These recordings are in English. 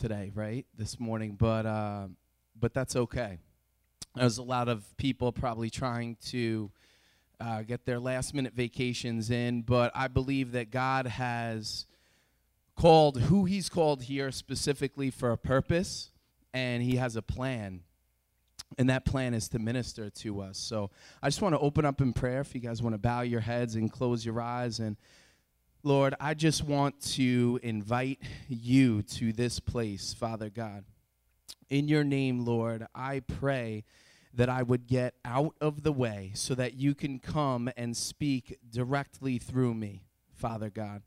today, right? This morning, but that's okay. There's a lot of people probably trying to get their last-minute vacations in, but I believe that God has called who He's called here specifically for a purpose, and He has a plan, and that plan is to minister to us. So I just want to open up in prayer. If you guys want to bow your heads and close your eyes, and Lord, I just want to invite you to this place, Father God. In your name, Lord, I pray that I would get out of the way so that you can come and speak directly through me, Father God.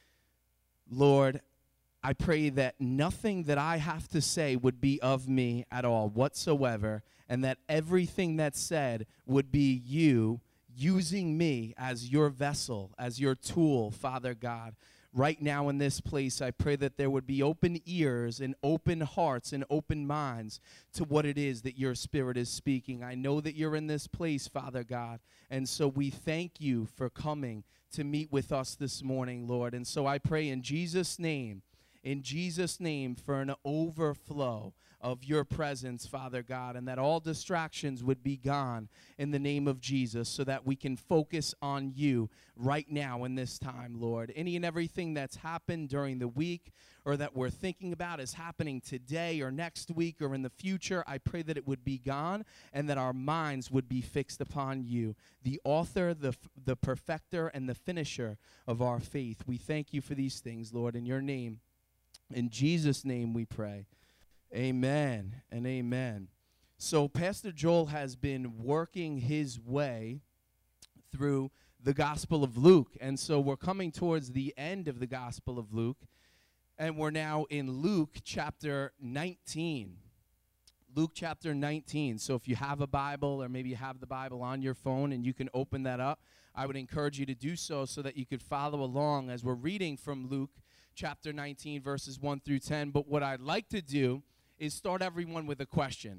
Lord, I pray that nothing that I have to say would be of me at all whatsoever, and that everything that's said would be you using me as your vessel, as your tool, Father God. Right now in this place, I pray that there would be open ears and open hearts and open minds to what it is that your Spirit is speaking. I know that you're in this place, Father God, and so we thank you for coming to meet with us this morning, Lord. And so I pray in Jesus' name, for an overflow of your presence, Father God, and that all distractions would be gone in the name of Jesus so that we can focus on you right now in this time, Lord. Any and everything that's happened during the week or that we're thinking about is happening today or next week or in the future, I pray that it would be gone and that our minds would be fixed upon you, the author, the perfecter, and the finisher of our faith. We thank you for these things, Lord, in your name. In Jesus' name we pray. Amen and amen. So Pastor Joel has been working his way through the Gospel of Luke. And so we're coming towards the end of the Gospel of Luke. And we're now in Luke chapter 19. Luke chapter 19. So if you have a Bible or maybe you have the Bible on your phone and you can open that up, I would encourage you to do so that you could follow along as we're reading from Luke chapter 19, verses 1 through 10. But what I'd like to do is start everyone with a question.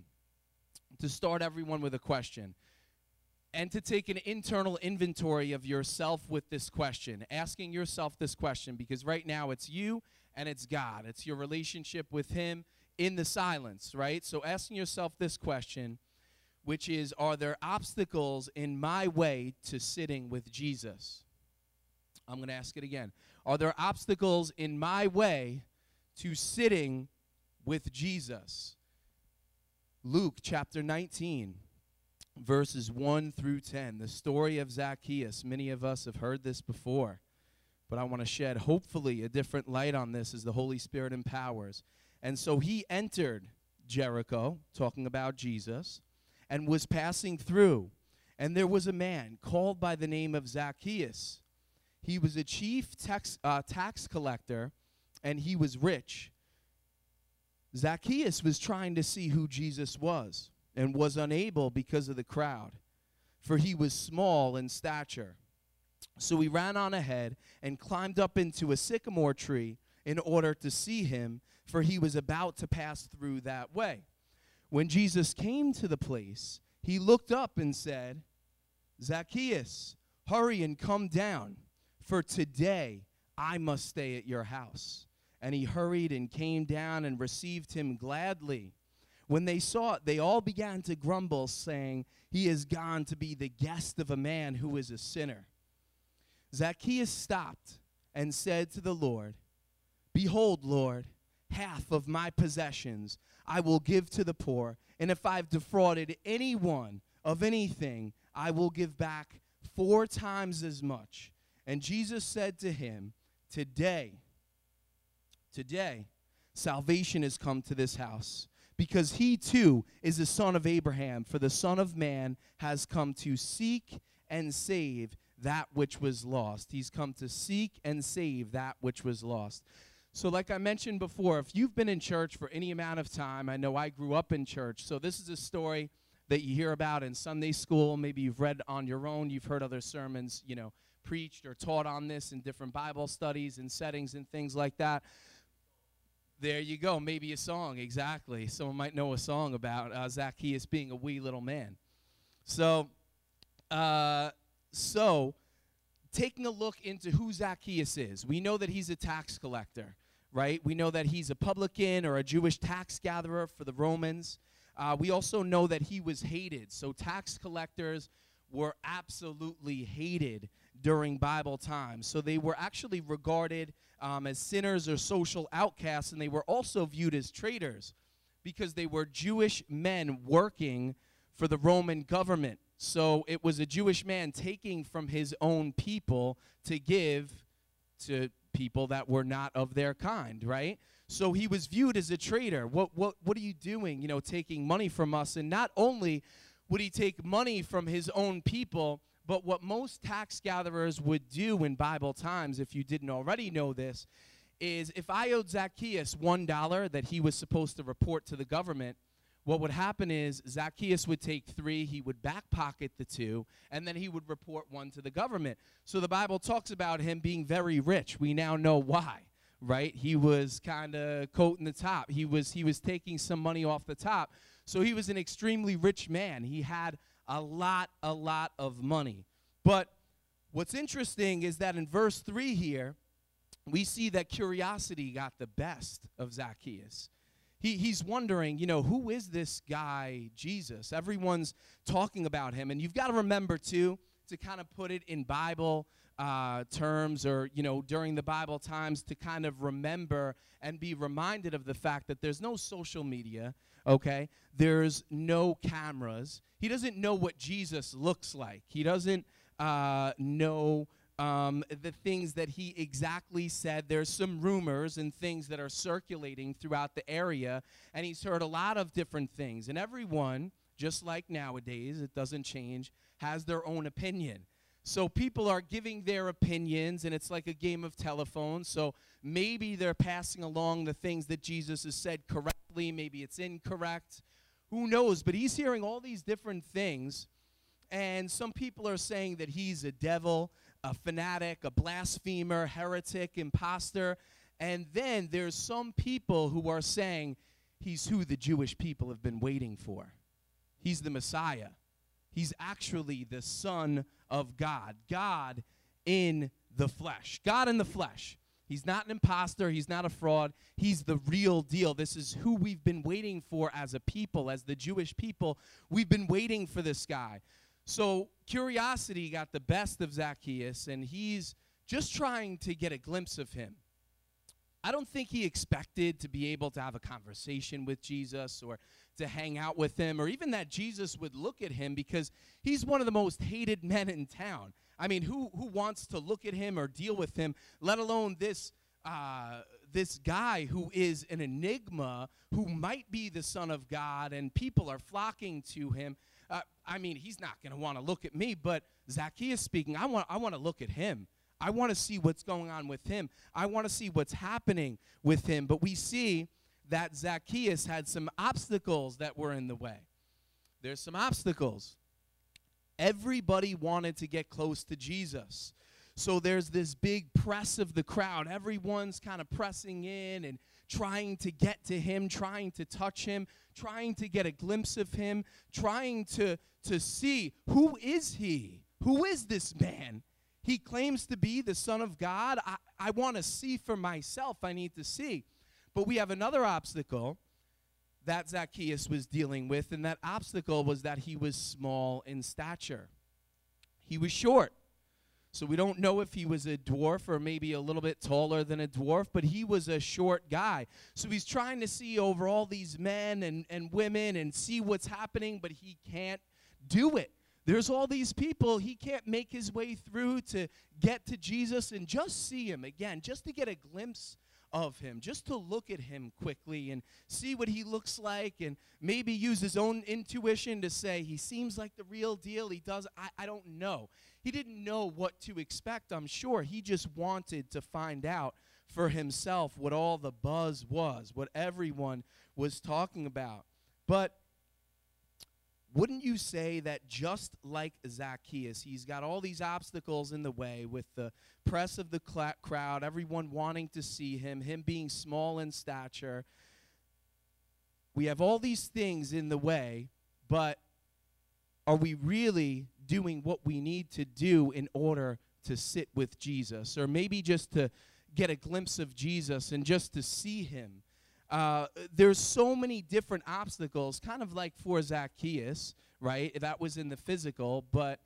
And to take an internal inventory of yourself with this question, asking yourself this question, because right now it's you and it's God. It's your relationship with Him in the silence, right? So asking yourself this question, which is, are there obstacles in my way to sitting with Jesus? I'm going to ask it again. Are there obstacles in my way to sitting with Jesus? Luke chapter 19, verses 1 through 10. The story of Zacchaeus. Many of us have heard this before, but I want to shed, hopefully, a different light on this as the Holy Spirit empowers. And so he entered Jericho, talking about Jesus, and was passing through. And there was a man called by the name of Zacchaeus. He was a chief tax collector, and he was rich. Zacchaeus was trying to see who Jesus was and was unable because of the crowd, for he was small in stature. So he ran on ahead and climbed up into a sycamore tree in order to see him, for he was about to pass through that way. When Jesus came to the place, he looked up and said, "Zacchaeus, hurry and come down, for today I must stay at your house." And he hurried and came down and received him gladly. When they saw it, they all began to grumble, saying, "He is gone to be the guest of a man who is a sinner." Zacchaeus stopped and said to the Lord, "Behold, Lord, half of my possessions I will give to the poor, and if I've defrauded anyone of anything, I will give back 4 times as much." And Jesus said to him, Today, salvation has come to this house, because he too is a son of Abraham. For the Son of Man has come to seek and save that which was lost. He's come to seek and save that which was lost. So like I mentioned before, if you've been in church for any amount of time, I know I grew up in church, so this is a story that you hear about in Sunday school. Maybe you've read on your own. You've heard other sermons, preached or taught on this in different Bible studies and settings and things like that. There you go. Maybe a song, exactly. Someone might know a song about Zacchaeus being a wee little man. So taking a look into who Zacchaeus is, we know that he's a tax collector, right? We know that he's a publican or a Jewish tax gatherer for the Romans. We also know that he was hated. So tax collectors were absolutely hated during Bible times. So they were actually regarded as sinners or social outcasts, and they were also viewed as traitors because they were Jewish men working for the Roman government. So it was a Jewish man taking from his own people to give to people that were not of their kind, right? So he was viewed as a traitor. What are you doing, you know, taking money from us? And not only would he take money from his own people, but what most tax gatherers would do in Bible times, if you didn't already know this, is if I owed Zacchaeus $1 that he was supposed to report to the government, what would happen is Zacchaeus would take 3, he would back pocket the 2, and then he would report 1 to the government. So the Bible talks about him being very rich. We now know why, right? He was kind of coating the top. He was taking some money off the top. So he was an extremely rich man. He had a lot of money. But what's interesting is that in verse 3 here, we see that curiosity got the best of Zacchaeus. He's wondering, you know, who is this guy, Jesus? Everyone's talking about him. And you've got to remember, too, to kind of put it in Bible terms or, you know, during the Bible times to kind of remember and be reminded of the fact that there's no social media, okay? There's no cameras. He doesn't know what Jesus looks like. He doesn't know the things that he exactly said. There's some rumors and things that are circulating throughout the area, and he's heard a lot of different things. And everyone, just like nowadays, it doesn't change, has their own opinion. So people are giving their opinions, and it's like a game of telephone. So maybe they're passing along the things that Jesus has said correctly. Maybe it's incorrect. Who knows? But he's hearing all these different things, and some people are saying that he's a devil, a fanatic, a blasphemer, heretic, imposter. And then there's some people who are saying he's who the Jewish people have been waiting for. He's the Messiah. He's actually the Son of God. God in the flesh. God in the flesh. He's not an imposter. He's not a fraud. He's the real deal. This is who we've been waiting for as a people, as the Jewish people. We've been waiting for this guy. So curiosity got the best of Zacchaeus, and he's just trying to get a glimpse of him. I don't think he expected to be able to have a conversation with Jesus or to hang out with him, or even that Jesus would look at him, because he's one of the most hated men in town. I mean, who wants to look at him or deal with him, let alone this guy who is an enigma, who might be the Son of God, and people are flocking to him. I mean, he's not going to want to look at me, but Zacchaeus speaking, I want to look at him. I want to see what's going on with him. I want to see what's happening with him. But we see that Zacchaeus had some obstacles that were in the way. There's some obstacles. Everybody wanted to get close to Jesus. So there's this big press of the crowd. Everyone's kind of pressing in and trying to get to him, trying to touch him, trying to get a glimpse of him, trying to see, who is he? Who is this man? He claims to be the Son of God. I want to see for myself. I need to see. But we have another obstacle that Zacchaeus was dealing with, and that obstacle was that he was small in stature. He was short. So we don't know if he was a dwarf or maybe a little bit taller than a dwarf, but he was a short guy. So he's trying to see over all these men and women and see what's happening, but he can't do it. There's all these people. He can't make his way through to get to Jesus and just see him again, just to get a glimpse of him, just to look at him quickly and see what he looks like, and maybe use his own intuition to say he seems like the real deal. He does. I don't know. He didn't know what to expect, I'm sure. He just wanted to find out for himself what all the buzz was, what everyone was talking about. But wouldn't you say that just like Zacchaeus, he's got all these obstacles in the way with the press of the crowd, everyone wanting to see him being small in stature. We have all these things in the way, but are we really doing what we need to do in order to sit with Jesus? Or maybe just to get a glimpse of Jesus and just to see him. There's so many different obstacles, kind of like for Zacchaeus, right? That was in the physical, but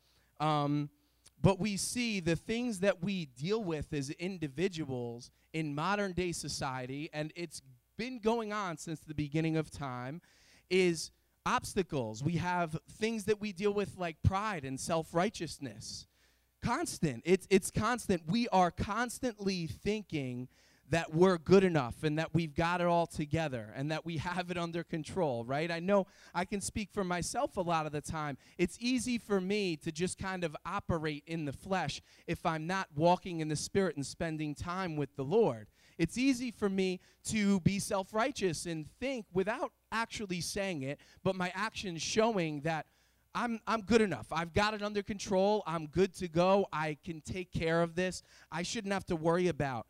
we see the things that we deal with as individuals in modern day society, and it's been going on since the beginning of time, is obstacles. We have things that we deal with like pride and self-righteousness. Constant. It's constant. We are constantly thinking that we're good enough and that we've got it all together and that we have it under control, right? I know I can speak for myself a lot of the time. It's easy for me to just kind of operate in the flesh if I'm not walking in the Spirit and spending time with the Lord. It's easy for me to be self-righteous and think without actually saying it, but my actions showing that I'm good enough. I've got it under control. I'm good to go. I can take care of this. I shouldn't have to worry about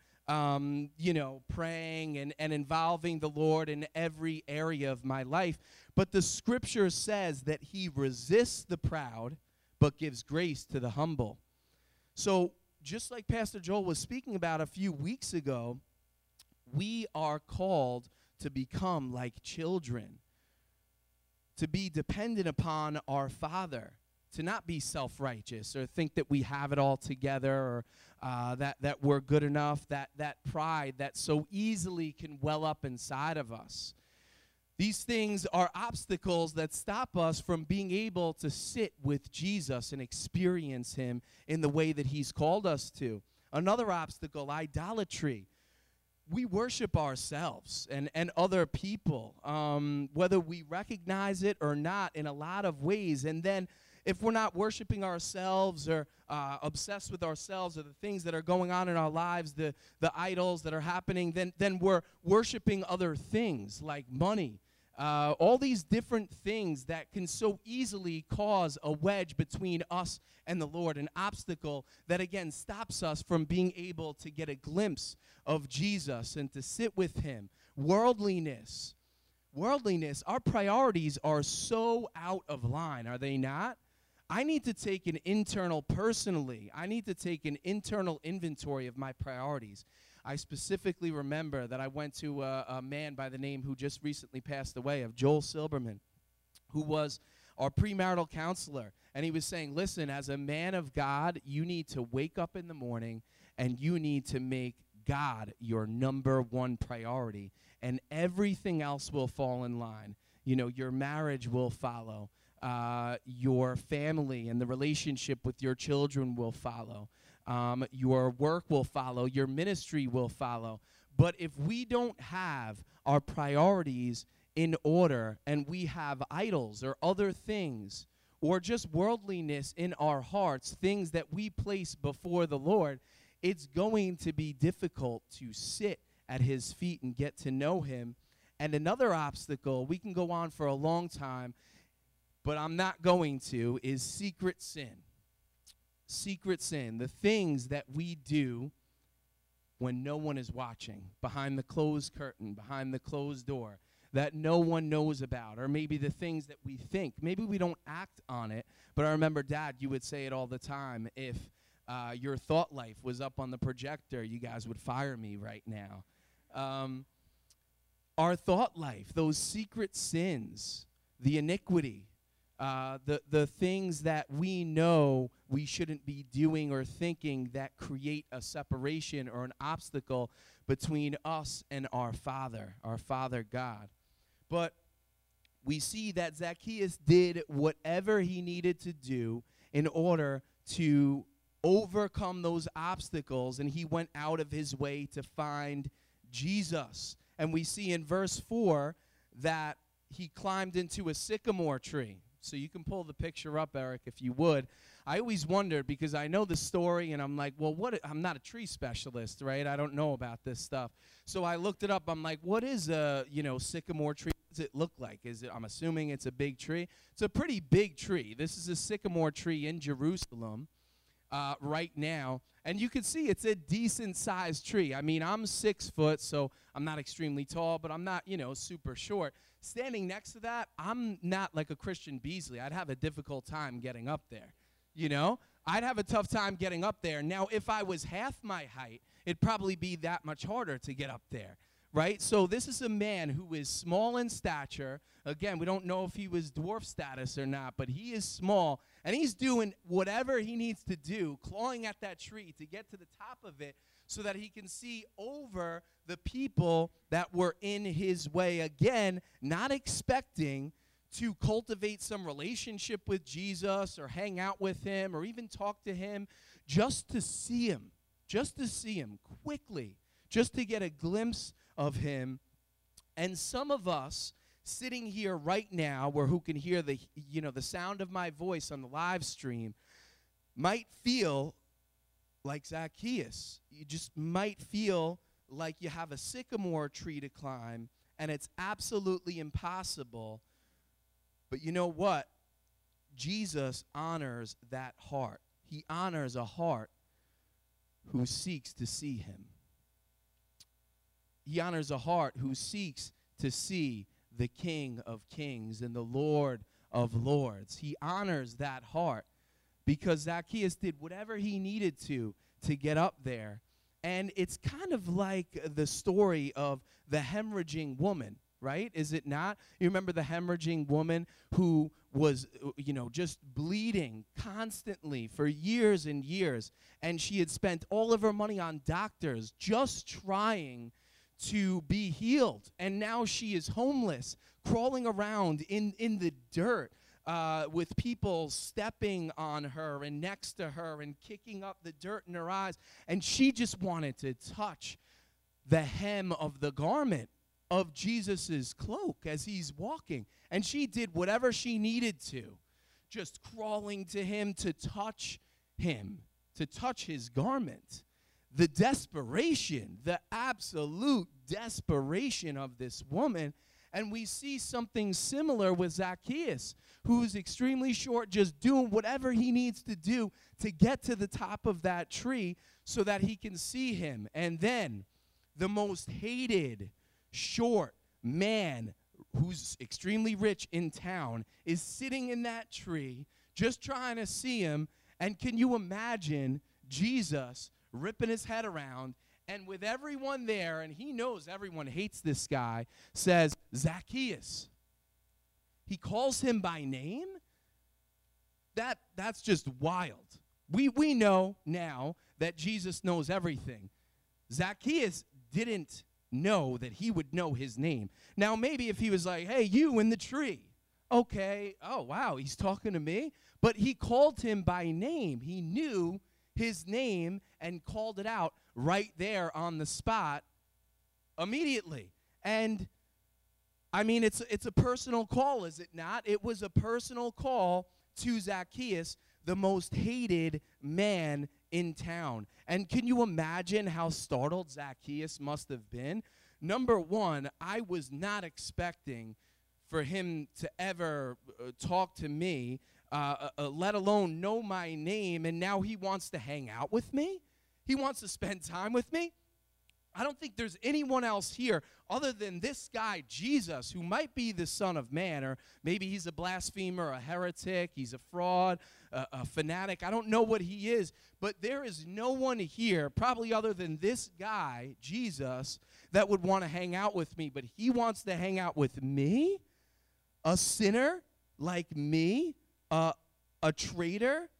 praying and involving the Lord in every area of my life. But the scripture says that he resists the proud, but gives grace to the humble. So just like Pastor Joel was speaking about a few weeks ago, we are called to become like children, to be dependent upon our Father, to not be self-righteous or think that we have it all together or that we're good enough, that pride that so easily can well up inside of us. These things are obstacles that stop us from being able to sit with Jesus and experience him in the way that he's called us to. Another obstacle, idolatry. We worship ourselves and other people, whether we recognize it or not in a lot of ways. And then if we're not worshiping ourselves or obsessed with ourselves or the things that are going on in our lives, the idols that are happening, then we're worshiping other things like money. All these different things that can so easily cause a wedge between us and the Lord, an obstacle that, again, stops us from being able to get a glimpse of Jesus and to sit with him. Worldliness, our priorities are so out of line, are they not? I need to take an internal inventory of my priorities. I specifically remember that I went to a man by the name who just recently passed away, of Joel Silberman, who was our premarital counselor. And he was saying, listen, as a man of God, you need to wake up in the morning and you need to make God your number one priority. And everything else will fall in line. You know, your marriage will follow. Your family and the relationship with your children will follow. Your work will follow. Your ministry will follow. But if we don't have our priorities in order and we have idols or other things or just worldliness in our hearts, things that we place before the Lord, it's going to be difficult to sit at his feet and get to know him. And another obstacle, we can go on for a long time, but I'm not going to, is secret sin. Secret sin, the things that we do when no one is watching, behind the closed curtain, behind the closed door, that no one knows about, or maybe the things that we think. Maybe we don't act on it, but I remember, Dad, you would say it all the time. If your thought life was up on the projector, you guys would fire me right now. Our thought life, those secret sins, the iniquity, the things that we know we shouldn't be doing or thinking that create a separation or an obstacle between us and our Father God. But we see that Zacchaeus did whatever he needed to do in order to overcome those obstacles, and he went out of his way to find Jesus. And we see in verse 4 that he climbed into a sycamore tree. So you can pull the picture up, Eric, if you would. I always wondered, because I know the story, and I'm like, well, I'm not a tree specialist, right? I don't know about this stuff. So I looked it up. I'm like, what is a, sycamore tree? What does it look like? I'm assuming it's a big tree. It's a pretty big tree. This is a sycamore tree in Jerusalem right now. And you can see it's a decent-sized tree. I mean, I'm 6 foot, so I'm not extremely tall, but I'm not, super short. Standing next to that, I'm not like a Christian Beasley. I'd have a difficult time getting up there, I'd have a tough time getting up there. Now, if I was half my height, it'd probably be that much harder to get up there, right? So this is a man who is small in stature. Again, we don't know if he was dwarf status or not, but he is small, and he's doing whatever he needs to do, clawing at that tree to get to the top of it so that he can see over the people that were in his way. Again, not expecting to cultivate some relationship with Jesus or hang out with him or even talk to him, just to see him quickly, just to get a glimpse of him. And some of us sitting here right now, where who can hear the sound of my voice on the live stream, might feel like Zacchaeus. You just might feel like you have a sycamore tree to climb and it's absolutely impossible. But you know what? Jesus honors that heart. He honors a heart who seeks to see him. He honors a heart who seeks to see the King of Kings and the Lord of Lords. He honors that heart because Zacchaeus did whatever he needed to get up there. And it's kind of like the story of the hemorrhaging woman, right? Is it not? You remember the hemorrhaging woman who was, just bleeding constantly for years and years, and she had spent all of her money on doctors just trying to be healed. And now she is homeless, crawling around in the dirt with people stepping on her and next to her and kicking up the dirt in her eyes. And she just wanted to touch the hem of the garment of Jesus's cloak as he's walking. And she did whatever she needed to, just crawling to him, to touch his garment. The desperation, the absolute desperation of this woman. And we see something similar with Zacchaeus, who's extremely short, just doing whatever he needs to do to get to the top of that tree so that he can see him. And then the most hated short man who's extremely rich in town is sitting in that tree just trying to see him. And can you imagine Jesus ripping his head around and with everyone there, and he knows everyone hates this guy, says, Zacchaeus. He calls him by name? That's just wild. We know now that Jesus knows everything. Zacchaeus didn't know that he would know his name. Now, maybe if he was like, hey, you in the tree. Okay, oh, wow, he's talking to me. But he called him by name. He knew his name and called it out right there on the spot immediately. And I mean, it's a personal call, is it not? It was a personal call to Zacchaeus, the most hated man in town. And can you imagine how startled Zacchaeus must have been? Number one, I was not expecting for him to ever talk to me, let alone know my name, and now he wants to hang out with me? He wants to spend time with me? I don't think there's anyone else here other than this guy, Jesus, who might be the Son of Man, or maybe he's a blasphemer, a heretic, he's a fraud, a fanatic. I don't know what he is, but there is no one here, probably other than this guy, Jesus, that would want to hang out with me, but he wants to hang out with me? A sinner like me? A traitor?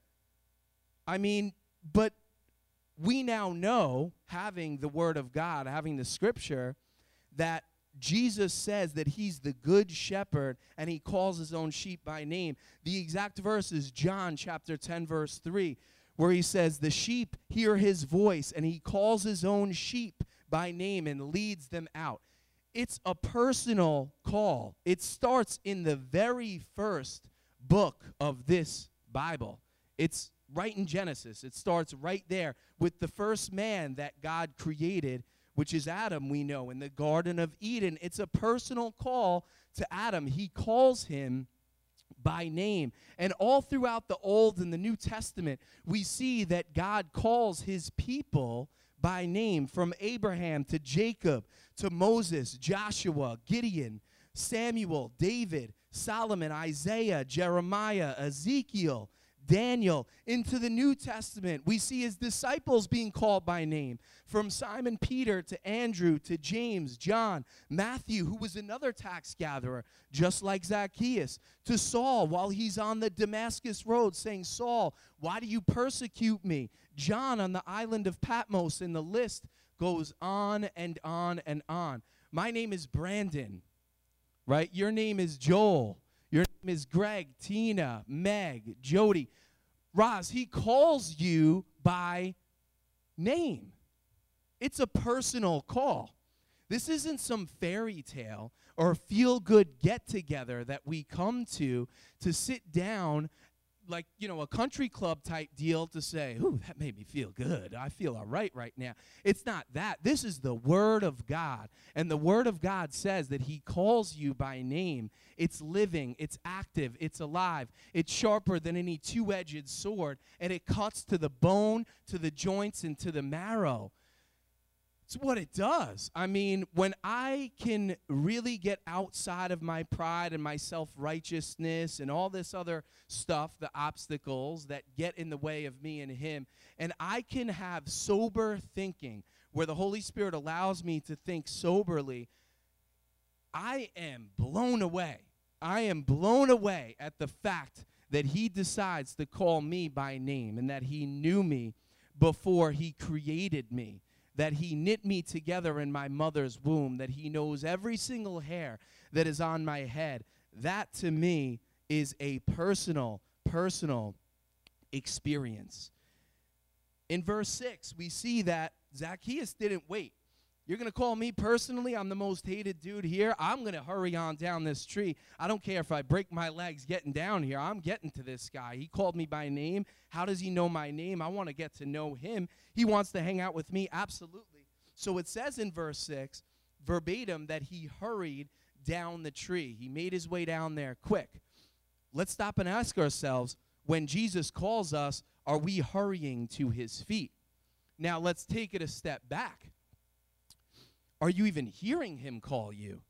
I mean, but we now know, having the Word of God, having the Scripture, that Jesus says that he's the good shepherd and he calls his own sheep by name. The exact verse is John chapter 10, verse 3, where he says, the sheep hear his voice and he calls his own sheep by name and leads them out. It's a personal call. It starts in the very first book of this Bible. It's right in Genesis. It starts right there with the first man that God created, which is Adam, we know, in the Garden of Eden. It's a personal call to Adam. He calls him by name. And all throughout the Old and the New Testament, we see that God calls his people by name, from Abraham to Jacob to Moses, Joshua, Gideon, Samuel, David, Solomon, Isaiah, Jeremiah, Ezekiel, Daniel. Into the New Testament, we see his disciples being called by name, from Simon Peter to Andrew to James, John, Matthew, who was another tax gatherer, just like Zacchaeus, to Saul while he's on the Damascus road saying, Saul, why do you persecute me? John on the island of Patmos, and the list goes on and on and on. My name is Brandon, right? Your name is Joel. Your name is Greg, Tina, Meg, Jody. Roz, he calls you by name. It's a personal call. This isn't some fairy tale or feel-good get-together that we come to sit down like, a country club type deal to say, ooh, that made me feel good. I feel all right now. It's not that. This is the Word of God. And the Word of God says that he calls you by name. It's living. It's active. It's alive. It's sharper than any two-edged sword. And it cuts to the bone, to the joints, and to the marrow. It's what it does. I mean, when I can really get outside of my pride and my self-righteousness and all this other stuff, the obstacles that get in the way of me and him, and I can have sober thinking where the Holy Spirit allows me to think soberly, I am blown away. I am blown away at the fact that he decides to call me by name and that he knew me before he created me, that he knit me together in my mother's womb, that he knows every single hair that is on my head. That, to me, is a personal experience. In verse 6, we see that Zacchaeus didn't wait. You're going to call me personally? I'm the most hated dude here. I'm going to hurry on down this tree. I don't care if I break my legs getting down here. I'm getting to this guy. He called me by name. How does he know my name? I want to get to know him. He wants to hang out with me. Absolutely. So it says in verse 6, verbatim, that he hurried down the tree. He made his way down there quick. Let's stop and ask ourselves, when Jesus calls us, are we hurrying to his feet? Now let's take it a step back. Are you even hearing him call you?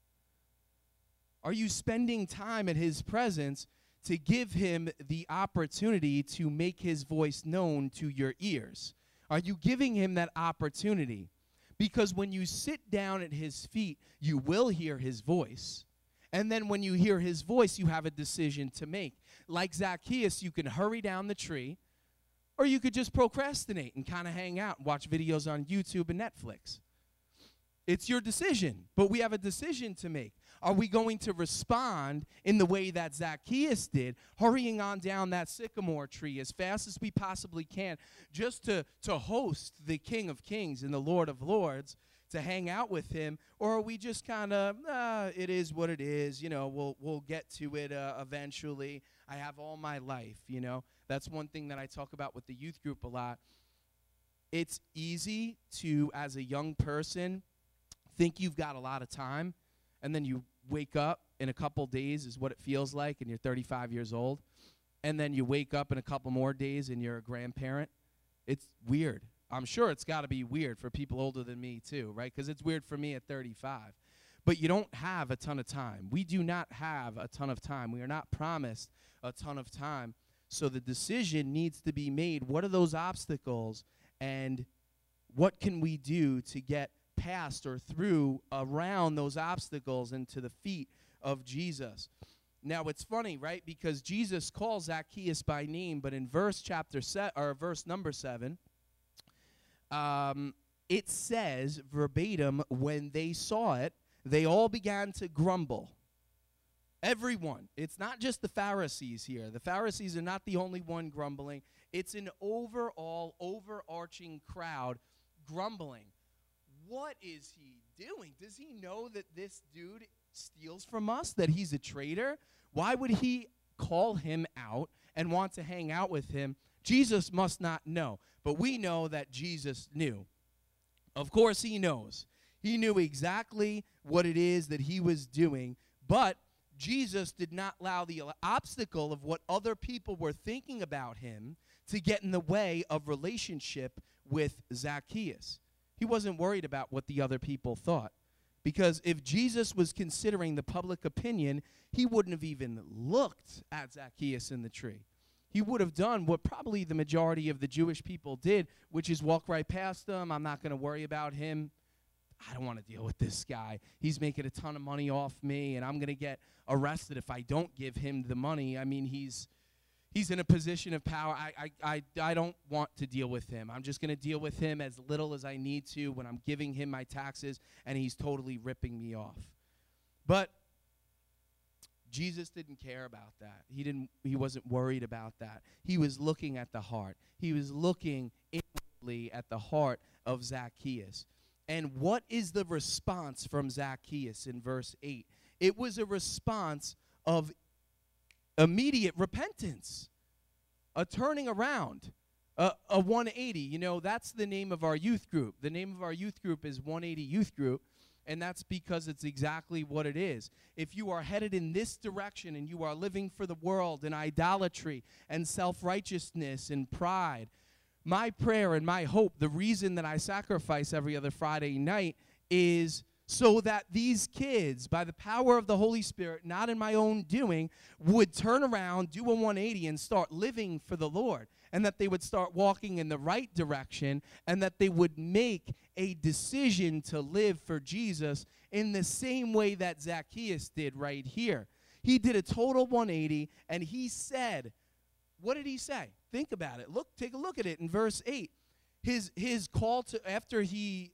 Are you spending time in his presence to give him the opportunity to make his voice known to your ears? Are you giving him that opportunity? Because when you sit down at his feet, you will hear his voice. And then when you hear his voice, you have a decision to make. Like Zacchaeus, you can hurry down the tree, or you could just procrastinate and kind of hang out and watch videos on YouTube and Netflix. It's your decision, but we have a decision to make. Are we going to respond in the way that Zacchaeus did, hurrying on down that sycamore tree as fast as we possibly can, just to host the King of Kings and the Lord of Lords, to hang out with him? Or are we just kind of, it is what it is, we'll get to it eventually. I have all my life, That's one thing that I talk about with the youth group a lot. It's easy to, as a young person, think you've got a lot of time, and then you wake up in a couple days is what it feels like, and you're 35 years old, and then you wake up in a couple more days and you're a grandparent. It's weird. I'm sure it's got to be weird for people older than me too, right? Because it's weird for me at 35. But you don't have a ton of time. We do not have a ton of time. We are not promised a ton of time. So the decision needs to be made. What are those obstacles, and what can we do to get past or through, around those obstacles and to the feet of Jesus? Now it's funny, right? Because Jesus calls Zacchaeus by name, but in verse number 7, it says verbatim, when they saw it, they all began to grumble. Everyone. It's not just the Pharisees here. The Pharisees are not the only one grumbling. It's an overall, overarching crowd grumbling. What is he doing? Does he know that this dude steals from us, that he's a traitor? Why would he call him out and want to hang out with him? Jesus must not know, but we know that Jesus knew. Of course he knows. He knew exactly what it is that he was doing, but Jesus did not allow the obstacle of what other people were thinking about him to get in the way of relationship with Zacchaeus. He wasn't worried about what the other people thought, because if Jesus was considering the public opinion, he wouldn't have even looked at Zacchaeus in the tree. he would have done what probably the majority of the Jewish people did, which is walk right past them. I'm not going to worry about him. I don't want to deal with this guy. He's making a ton of money off me, and I'm going to get arrested if I don't give him the money. I mean, he's in a position of power. I don't want to deal with him. I'm just going to deal with him as little as I need to when I'm giving him my taxes, and he's totally ripping me off. But Jesus didn't care about that. He wasn't worried about that. He was looking at the heart. He was looking inwardly at the heart of Zacchaeus. And what is the response from Zacchaeus in verse 8? It was a response of immediate repentance, a turning around, a 180. You know, that's the name of our youth group. The name of our youth group is 180 Youth Group, and that's because it's exactly what it is. If you are headed in this direction and you are living for the world and idolatry and self-righteousness and pride, my prayer and my hope, the reason that I sacrifice every other Friday night is so that these kids, by the power of the Holy Spirit, not in my own doing, would turn around, do a 180, and start living for the Lord, and that they would start walking in the right direction, and that they would make a decision to live for Jesus in the same way that Zacchaeus did right here. He did a total 180, and he said, what did he say? Think about it. Take a look at it in verse 8. His call to, after he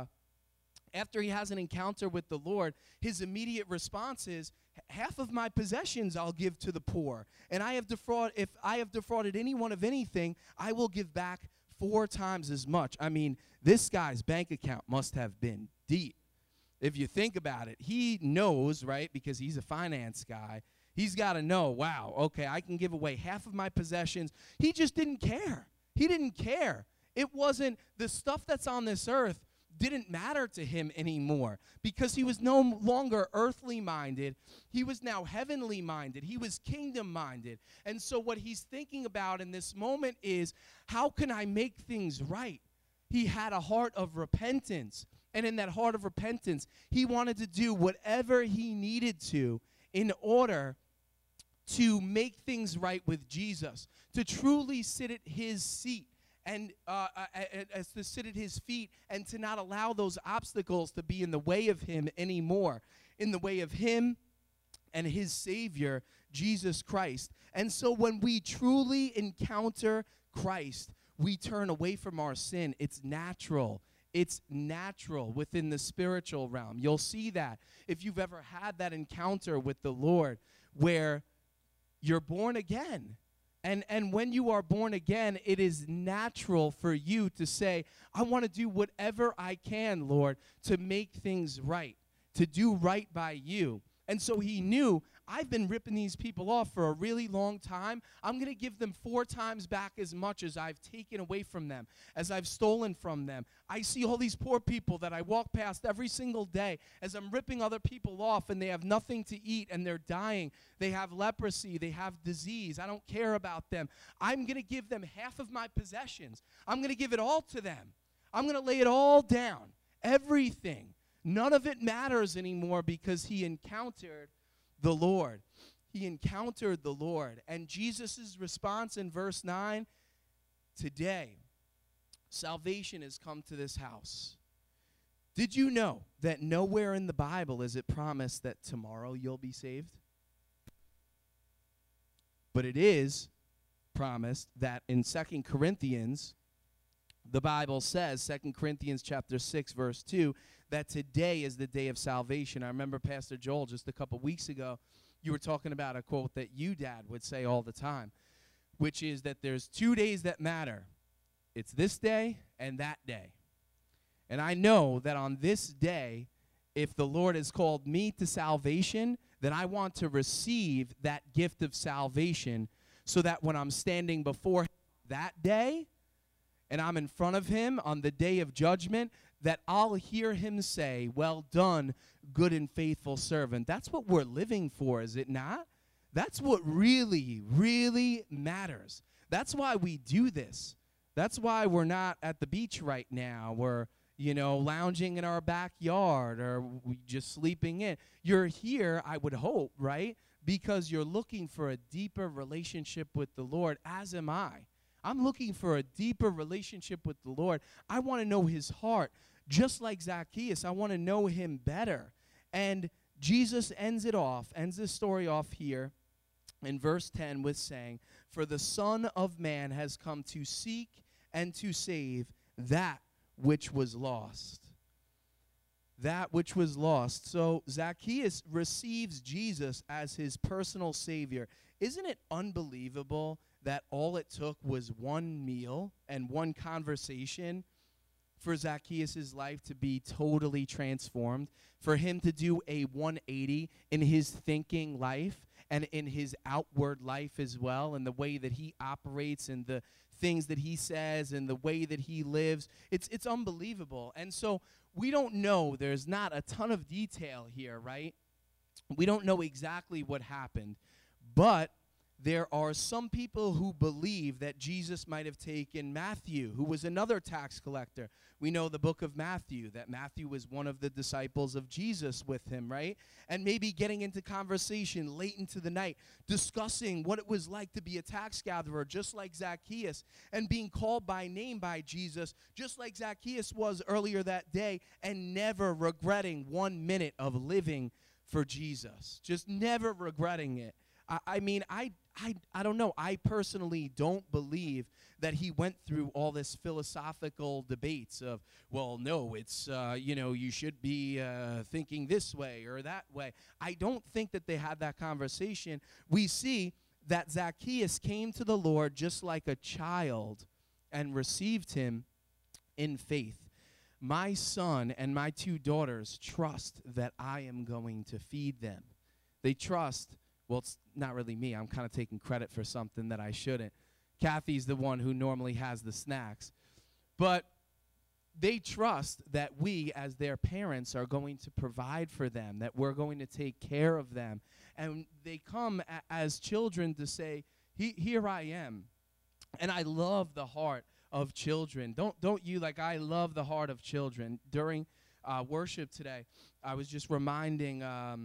has an encounter with the Lord, his immediate response is, half of my possessions I'll give to the poor. And if I have defrauded anyone of anything, I will give back 4 times as much. I mean, this guy's bank account must have been deep. If you think about it, he knows, right, because he's a finance guy, he's got to know, wow, okay, I can give away half of my possessions. He just didn't care. He didn't care. It wasn't the stuff that's on this earth didn't matter to him anymore because he was no longer earthly minded. He was now heavenly minded. He was kingdom minded. And so what he's thinking about in this moment is, how can I make things right? He had a heart of repentance. And in that heart of repentance, he wanted to do whatever he needed to in order to make things right with Jesus, to truly sit at his seat and as to sit at his feet and to not allow those obstacles to be in the way of him anymore, in the way of him and his Savior, Jesus Christ. And so when we truly encounter Christ, we turn away from our sin. It's natural. It's natural within the spiritual realm. You'll see that if you've ever had that encounter with the Lord where you're born again. And when you are born again, it is natural for you to say, I want to do whatever I can, Lord, to make things right, to do right by you. And so he knew, I've been ripping these people off for a really long time. I'm going to give them 4 times back as much as I've taken away from them, as I've stolen from them. I see all these poor people that I walk past every single day as I'm ripping other people off, and they have nothing to eat, and they're dying. They have leprosy. They have disease. I don't care about them. I'm going to give them half of my possessions. I'm going to give it all to them. I'm going to lay it all down, everything. None of it matters anymore because he encountered the Lord. He encountered the Lord. And Jesus' response in verse 9, today, salvation has come to this house. Did you know that nowhere in the Bible is it promised that tomorrow you'll be saved? But it is promised that in 2 Corinthians, the Bible says, 2 Corinthians chapter 6, verse 2, that today is the day of salvation. I remember Pastor Joel just a couple weeks ago, you were talking about a quote that you, Dad, would say all the time, which is that there's 2 days that matter. It's this day and that day. And I know that on this day, if the Lord has called me to salvation, then I want to receive that gift of salvation so that when I'm standing before him that day and I'm in front of him on the day of judgment, that I'll hear him say, well done, good and faithful servant. That's what we're living for, is it not? That's what really, really matters. That's why we do this. That's why we're not at the beach right now. We're lounging in our backyard, or we just sleeping in. You're here, I would hope, right? Because you're looking for a deeper relationship with the Lord, as am I. I'm looking for a deeper relationship with the Lord. I want to know his heart. Just like Zacchaeus, I want to know him better. And Jesus ends this story off here in verse 10 with saying, "For the Son of Man has come to seek and to save that which was lost." That which was lost. So Zacchaeus receives Jesus as his personal Savior. Isn't it unbelievable that all it took was one meal and one conversation for Zacchaeus' life to be totally transformed, for him to do a 180 in his thinking life and in his outward life as well, and the way that he operates and the things that he says and the way that he lives? It's unbelievable. And so we don't know. There's not a ton of detail here, right? We don't know exactly what happened, but there are some people who believe that Jesus might have taken Matthew, who was another tax collector. We know the book of Matthew, that Matthew was one of the disciples of Jesus with him, right? And maybe getting into conversation late into the night, discussing what it was like to be a tax gatherer, just like Zacchaeus, and being called by name by Jesus, just like Zacchaeus was earlier that day, and never regretting 1 minute of living for Jesus, just never regretting it. I mean, I don't know. I personally don't believe that he went through all this philosophical debates of, well, no, it's, you should be thinking this way or that way. I don't think that they had that conversation. We see that Zacchaeus came to the Lord just like a child and received him in faith. My son and my 2 daughters trust that I am going to feed them. They trust. Well, it's not really me. I'm kind of taking credit for something that I shouldn't. Kathy's the one who normally has the snacks. But they trust that we, as their parents, are going to provide for them, that we're going to take care of them. And they come as children to say, here I am. And I love the heart of children. Don't you? Like, I love the heart of children. During worship today, I was just reminding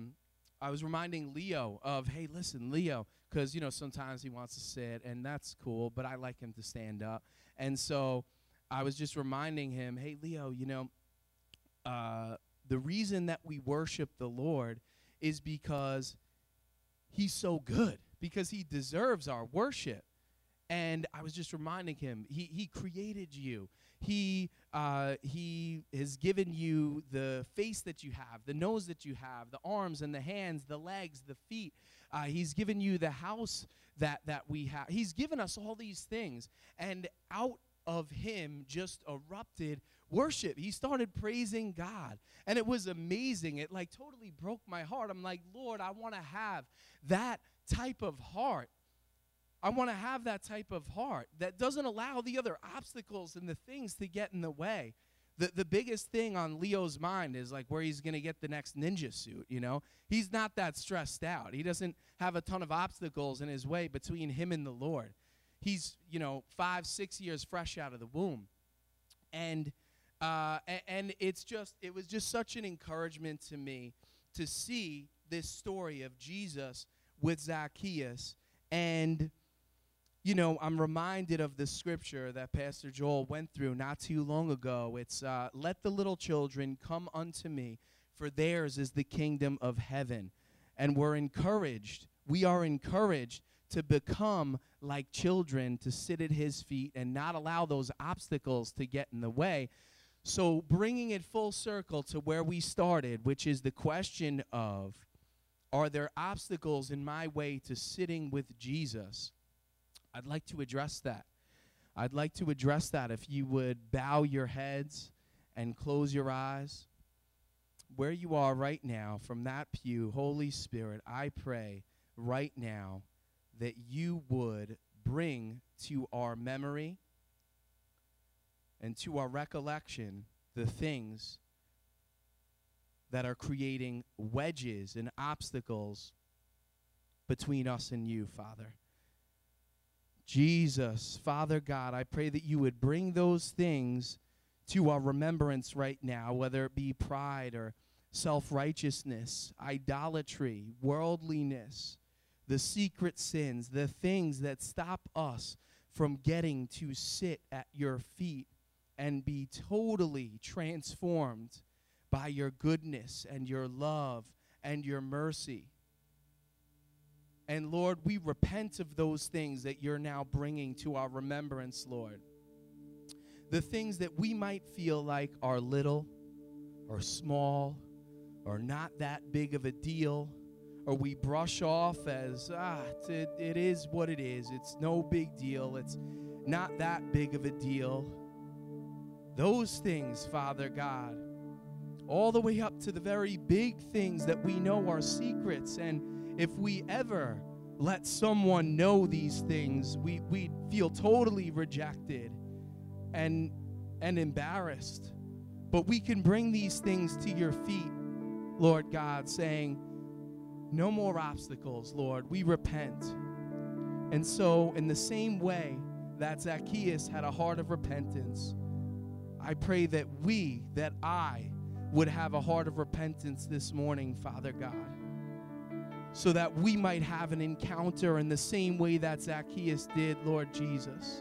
Leo of, hey, listen, Leo, because, sometimes he wants to sit, and that's cool, but I like him to stand up. And so I was just reminding him, hey, Leo, the reason that we worship the Lord is because he's so good, because he deserves our worship. And I was just reminding him, he created you. He has given you the face that you have, the nose that you have, the arms and the hands, the legs, the feet. He's given you the house that we have. He's given us all these things. And out of him just erupted worship. He started praising God. And it was amazing. It totally broke my heart. I'm like, Lord, I want to have that type of heart. I want to have that type of heart that doesn't allow the other obstacles and the things to get in the way. The biggest thing on Leo's mind is where he's going to get the next ninja suit, He's not that stressed out. He doesn't have a ton of obstacles in his way between him and the Lord. He's, 5-6 years fresh out of the womb. And it was just such an encouragement to me to see this story of Jesus with Zacchaeus. And I'm reminded of the scripture that Pastor Joel went through not too long ago. It's, let the little children come unto me, for theirs is the kingdom of heaven. And we are encouraged to become like children, to sit at his feet and not allow those obstacles to get in the way. So bringing it full circle to where we started, which is the question of, are there obstacles in my way to sitting with Jesus? I'd like to address that. If you would bow your heads and close your eyes. Where you are right now from that pew, Holy Spirit, I pray right now that you would bring to our memory and to our recollection the things that are creating wedges and obstacles between us and you, Father. Jesus, Father God, I pray that you would bring those things to our remembrance right now, whether it be pride or self-righteousness, idolatry, worldliness, the secret sins, the things that stop us from getting to sit at your feet and be totally transformed by your goodness and your love and your mercy. And Lord, we repent of those things that you're now bringing to our remembrance, Lord. The things that we might feel like are little or small or not that big of a deal, or we brush off as, it is what it is. It's no big deal. It's not that big of a deal. Those things, Father God, all the way up to the very big things that we know are secrets. And if we ever let someone know these things, we feel totally rejected and embarrassed. But we can bring these things to your feet, Lord God, saying, no more obstacles, Lord. We repent. And so in the same way that Zacchaeus had a heart of repentance, I pray that I would have a heart of repentance this morning, Father God, so that we might have an encounter in the same way that Zacchaeus did, Lord Jesus.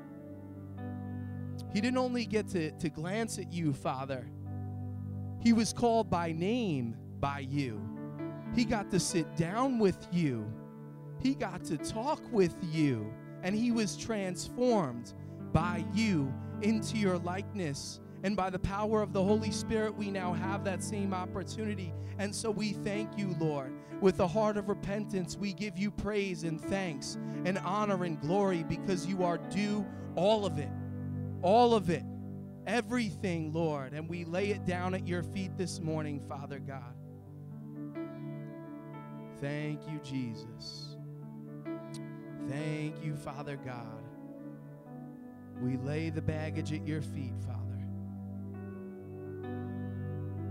He didn't only get to glance at you, Father. He was called by name by you. He got to sit down with you. He got to talk with you. And he was transformed by you into your likeness. And by the power of the Holy Spirit, we now have that same opportunity. And so we thank you, Lord. With a heart of repentance, we give you praise and thanks and honor and glory, because you are due all of it. All of it. Everything, Lord. And we lay it down at your feet this morning, Father God. Thank you, Jesus. Thank you, Father God. We lay the baggage at your feet, Father.